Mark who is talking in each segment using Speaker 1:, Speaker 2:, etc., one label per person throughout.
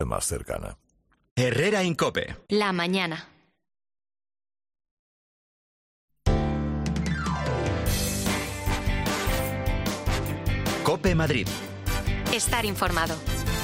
Speaker 1: más cercana.
Speaker 2: Herrera Incope.
Speaker 3: La mañana.
Speaker 2: Cope Madrid.
Speaker 3: Estar informado.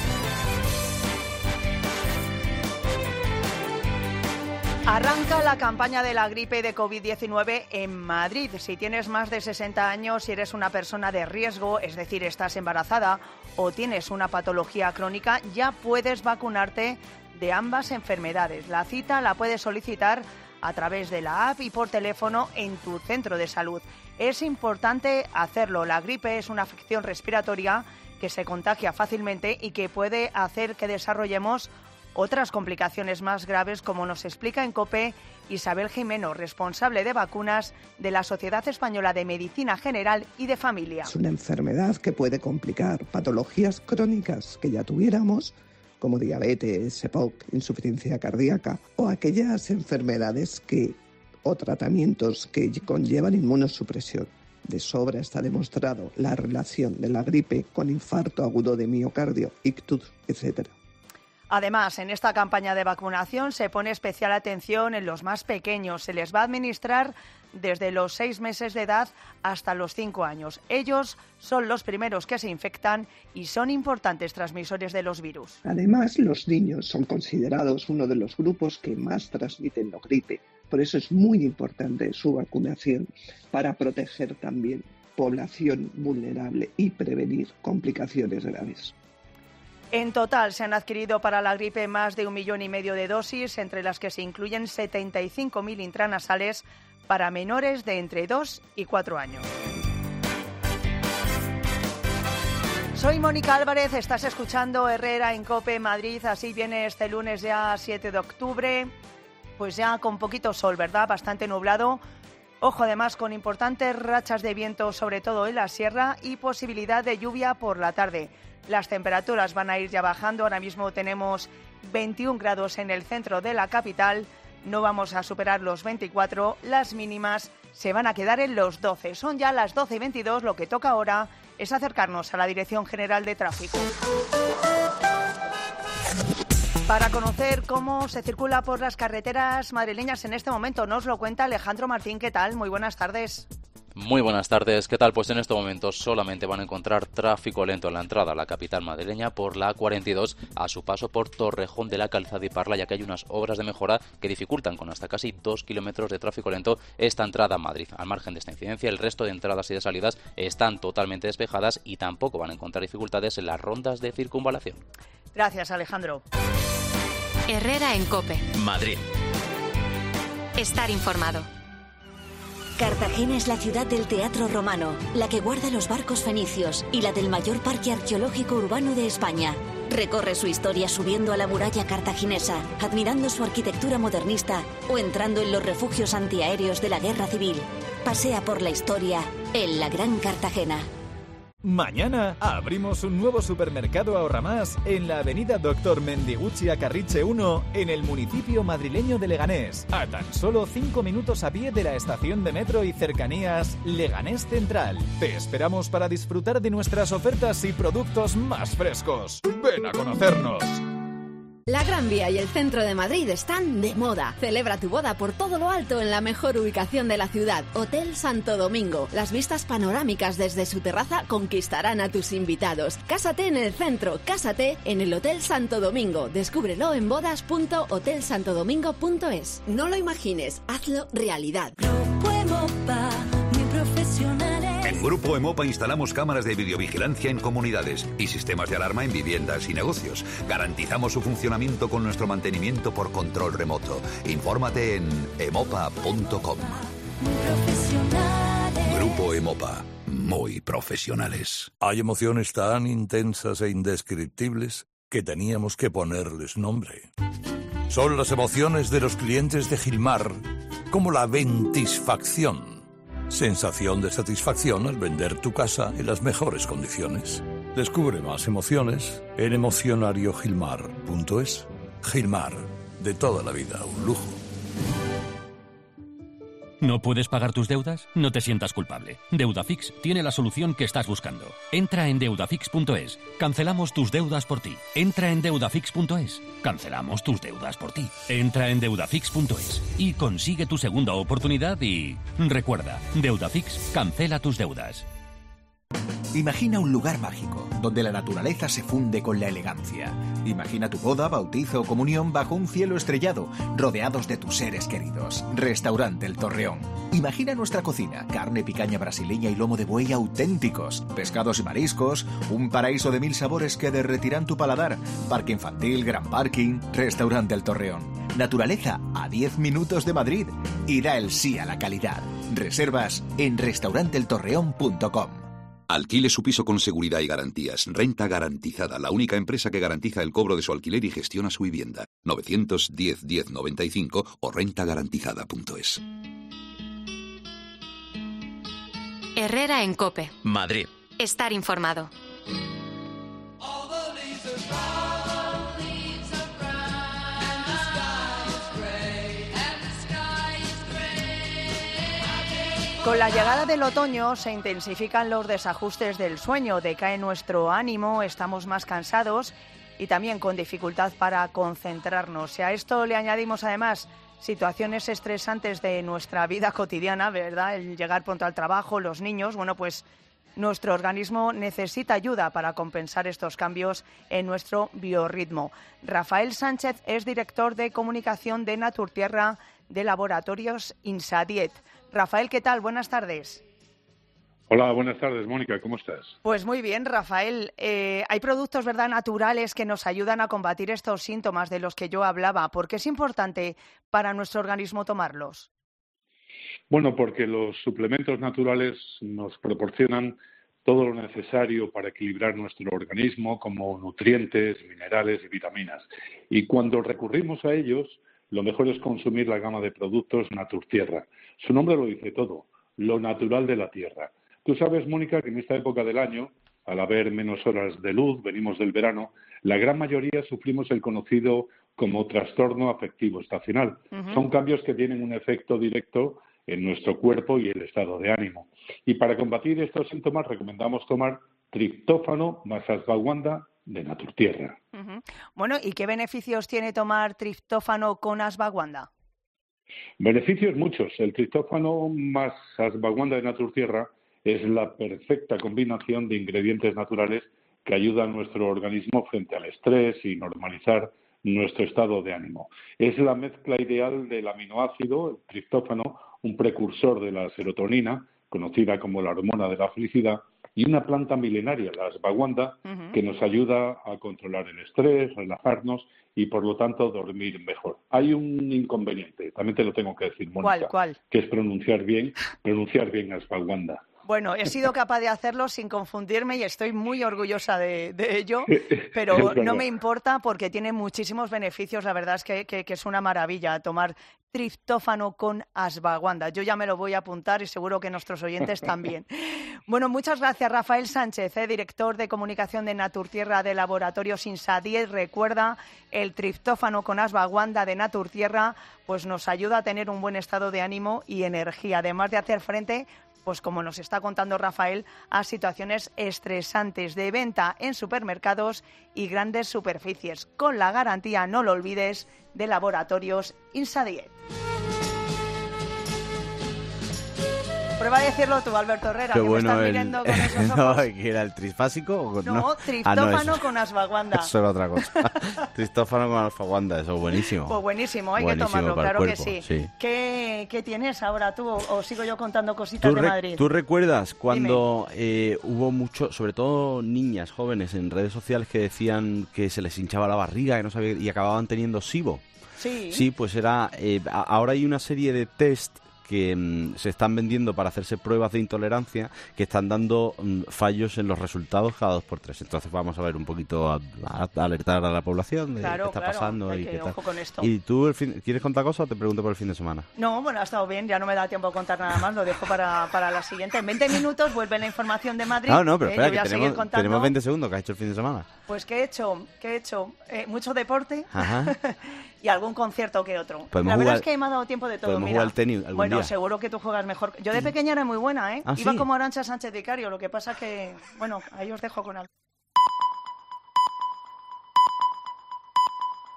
Speaker 4: Arranca la campaña de la gripe de COVID-19 en Madrid. Si tienes más de 60 años, si eres una persona de riesgo, es decir, estás embarazada o tienes una patología crónica, ya puedes vacunarte de ambas enfermedades. La cita la puedes solicitar a través de la app y por teléfono en tu centro de salud. Es importante hacerlo. La gripe es una afección respiratoria que se contagia fácilmente y que puede hacer que desarrollemos otras complicaciones más graves, como nos explica en COPE Isabel Jimeno, responsable de vacunas de la Sociedad Española de Medicina General y de Familia.
Speaker 5: Es una enfermedad que puede complicar patologías crónicas que ya tuviéramos, como diabetes, EPOC, insuficiencia cardíaca, o aquellas enfermedades o tratamientos que conllevan inmunosupresión. De sobra está demostrado la relación de la gripe con infarto agudo de miocardio, ictus, etc.
Speaker 4: Además, en esta campaña de vacunación se pone especial atención en los más pequeños. Se les va a administrar desde los 6 meses de edad hasta los 5 años. Ellos son los primeros que se infectan y son importantes transmisores de los virus.
Speaker 5: Además, los niños son considerados uno de los grupos que más transmiten la gripe. Por eso es muy importante su vacunación para proteger también población vulnerable y prevenir complicaciones graves.
Speaker 4: En total se han adquirido para la gripe más de 1,5 millones de dosis, entre las que se incluyen 75.000 intranasales para menores de entre 2 y 4 años. Soy Mónica Álvarez, estás escuchando Herrera en COPE Madrid. Así viene este lunes ya 7 de octubre, pues ya con poquito sol, ¿verdad? Bastante nublado. Ojo, además, con importantes rachas de viento, sobre todo en la sierra, y posibilidad de lluvia por la tarde. Las temperaturas van a ir ya bajando. Ahora mismo tenemos 21 grados en el centro de la capital. No vamos a superar los 24. Las mínimas se van a quedar en los 12. Son ya las 12:22. Lo que toca ahora es acercarnos a la Dirección General de Tráfico. Para conocer cómo se circula por las carreteras madrileñas en este momento, nos lo cuenta Alejandro Martín. ¿Qué tal? Muy buenas tardes.
Speaker 6: Muy buenas tardes, ¿qué tal? Pues en este momento solamente van a encontrar tráfico lento en la entrada a la capital madrileña por la A42 a su paso por Torrejón de la Calzada y Parla, ya que hay unas obras de mejora que dificultan con hasta casi 2 kilómetros de tráfico lento esta entrada a Madrid. Al margen de esta incidencia, el resto de entradas y de salidas están totalmente despejadas y tampoco van a encontrar dificultades en las rondas de circunvalación.
Speaker 4: Gracias, Alejandro.
Speaker 3: Herrera en COPE.
Speaker 2: Madrid.
Speaker 3: Estar informado.
Speaker 7: Cartagena es la ciudad del teatro romano, la que guarda los barcos fenicios y la del mayor parque arqueológico urbano de España. Recorre su historia subiendo a la muralla cartaginesa, admirando su arquitectura modernista o entrando en los refugios antiaéreos de la Guerra Civil. Pasea por la historia en la Gran Cartagena.
Speaker 8: Mañana abrimos un nuevo supermercado Ahorra Más en la avenida Doctor Mendiguchi Acarriche 1 en el municipio madrileño de Leganés, a tan solo 5 minutos a pie de la estación de metro y cercanías Leganés Central. Te esperamos para disfrutar de nuestras ofertas y productos más frescos. ¡Ven a conocernos!
Speaker 9: La Gran Vía y el centro de Madrid están de moda. Celebra tu boda por todo lo alto en la mejor ubicación de la ciudad, Hotel Santo Domingo. Las vistas panorámicas desde su terraza conquistarán a tus invitados. Cásate en el centro, cásate en el Hotel Santo Domingo. Descúbrelo en bodas.hotelsantodomingo.es. No lo imagines, hazlo realidad.
Speaker 10: Grupo Emopa, muy profesionales.
Speaker 11: En Grupo Emopa instalamos cámaras de videovigilancia en comunidades y sistemas de alarma en viviendas y negocios. Garantizamos su funcionamiento con nuestro mantenimiento por control remoto. Infórmate en emopa.com. Grupo Emopa, muy profesionales.
Speaker 1: Hay emociones tan intensas e indescriptibles que teníamos que ponerles nombre. Son las emociones de los clientes de Gilmar, como la ventisfacción. Sensación de satisfacción al vender tu casa en las mejores condiciones. Descubre más emociones en emocionariogilmar.es. Gilmar, de toda la vida, un lujo.
Speaker 12: ¿No puedes pagar tus deudas? No te sientas culpable. Deudafix tiene la solución que estás buscando. Entra en deudafix.es. Cancelamos tus deudas por ti. Entra en deudafix.es. Cancelamos tus deudas por ti. Entra en deudafix.es y consigue tu segunda oportunidad y... recuerda, Deudafix cancela tus deudas.
Speaker 13: Imagina un lugar mágico, donde la naturaleza se funde con la elegancia. Imagina tu boda, bautizo o comunión bajo un cielo estrellado, rodeados de tus seres queridos. Restaurante El Torreón. Imagina nuestra cocina, carne, picaña brasileña y lomo de buey auténticos, pescados y mariscos, un paraíso de 1000 sabores que derretirán tu paladar, parque infantil, gran parking. Restaurante El Torreón. Naturaleza a 10 minutos de Madrid y da el sí a la calidad. Reservas en restauranteeltorreón.com.
Speaker 11: Alquile su piso con seguridad y garantías. Renta Garantizada, la única empresa que garantiza el cobro de su alquiler y gestiona su vivienda. 910 1095 o rentagarantizada.es.
Speaker 3: Herrera en COPE.
Speaker 2: Madrid.
Speaker 3: Estar informado.
Speaker 4: Con la llegada del otoño se intensifican los desajustes del sueño, decae nuestro ánimo, estamos más cansados y también con dificultad para concentrarnos. Y a esto le añadimos además situaciones estresantes de nuestra vida cotidiana, ¿verdad? El llegar pronto al trabajo, los niños, bueno, pues nuestro organismo necesita ayuda para compensar estos cambios en nuestro biorritmo. Rafael Sánchez es director de comunicación de Naturtierra de Laboratorios Insadiet. Rafael, ¿qué tal? Buenas tardes.
Speaker 14: Hola, buenas tardes, Mónica, ¿cómo estás?
Speaker 4: Pues muy bien, Rafael. Hay productos, ¿verdad?, naturales que nos ayudan a combatir estos síntomas de los que yo hablaba. ¿Por qué es importante para nuestro organismo tomarlos?
Speaker 14: Bueno, porque los suplementos naturales nos proporcionan todo lo necesario para equilibrar nuestro organismo, como nutrientes, minerales y vitaminas. Y cuando recurrimos a ellos, lo mejor es consumir la gama de productos Naturtierra. Su nombre lo dice todo, lo natural de la tierra. Tú sabes, Mónica, que en esta época del año, al haber menos horas de luz, venimos del verano, la gran mayoría sufrimos el conocido como trastorno afectivo estacional. Son cambios que tienen un efecto directo en nuestro cuerpo y el estado de ánimo. Y para combatir estos síntomas recomendamos tomar triptófano más ashwagandha de Naturtierra.
Speaker 4: Bueno, ¿y qué beneficios tiene tomar triptófano con ashwagandha?
Speaker 14: Beneficios muchos. El triptófano más ashwagandha de Naturtierra es la perfecta combinación de ingredientes naturales que ayudan a nuestro organismo frente al estrés y normalizar nuestro estado de ánimo. Es la mezcla ideal del aminoácido, el triptófano, un precursor de la serotonina, conocida como la hormona de la felicidad, y una planta milenaria, la ashwagandha, que nos ayuda a controlar el estrés, relajarnos y, por lo tanto, dormir mejor. Hay un inconveniente, también te lo tengo que decir, Mónica,
Speaker 4: ¿Cuál?
Speaker 14: Que es pronunciar bien ashwagandha.
Speaker 4: Bueno, he sido capaz de hacerlo sin confundirme y estoy muy orgullosa de ello, pero no me importa porque tiene muchísimos beneficios. La verdad es que es una maravilla tomar triptófano con ashwagandha. Yo ya me lo voy a apuntar y seguro que nuestros oyentes también. Bueno, muchas gracias, Rafael Sánchez, director de comunicación de Naturtierra de Laboratorios Insadiet. Recuerda, el triptófano con ashwagandha de Naturtierra pues nos ayuda a tener un buen estado de ánimo y energía, además de hacer frente, pues como nos está contando Rafael, a situaciones estresantes de venta en supermercados y grandes superficies, con la garantía, no lo olvides, de Laboratorios Insadiet. Prueba a decirlo tú, Alberto Herrera,
Speaker 15: qué
Speaker 4: que
Speaker 15: bueno,
Speaker 4: me estás mirando con esos ojos.
Speaker 15: No, ¿que era el trisfásico?
Speaker 4: No, triptófano con ashwagandha.
Speaker 15: Eso era otra cosa. Triptófano con ashwagandha, eso es buenísimo.
Speaker 4: Pues buenísimo, hay
Speaker 15: buenísimo
Speaker 4: que tomarlo, claro
Speaker 15: cuerpo,
Speaker 4: que sí.
Speaker 15: Sí.
Speaker 4: ¿Qué tienes ahora tú o sigo yo contando cositas de Madrid?
Speaker 15: ¿Tú recuerdas cuando hubo mucho, sobre todo niñas jóvenes en redes sociales que decían que se les hinchaba la barriga que no sabía, y acababan teniendo SIBO?
Speaker 4: Sí.
Speaker 15: Sí, pues era... ahora hay una serie de test que se están vendiendo para hacerse pruebas de intolerancia que están dando fallos en los resultados cada 2x3. Entonces vamos a ver un poquito, a alertar a la población de qué está pasando y qué tal.
Speaker 4: Ojo con esto.
Speaker 15: ¿Y tú quieres contar cosas o te pregunto por el fin de semana?
Speaker 4: No, bueno, ha estado bien, ya no me da tiempo a contar nada más, lo dejo para la siguiente. En 20 minutos vuelve la información de Madrid.
Speaker 15: No, pero espera, que tenemos 20 segundos. ¿Qué has hecho el fin de semana?
Speaker 4: Pues ¿qué he hecho? Mucho deporte.
Speaker 15: Ajá.
Speaker 4: Y algún concierto que otro. La verdad es que me ha dado tiempo de todo.
Speaker 15: Podemos jugar al tenis algún día.
Speaker 4: Bueno, seguro que tú juegas mejor. Yo de pequeña era muy buena, ¿eh?
Speaker 15: ¿Ah,
Speaker 4: Iba
Speaker 15: sí?
Speaker 4: como Arantxa Sánchez Vicario, lo que pasa que, bueno, ahí os dejo con algo.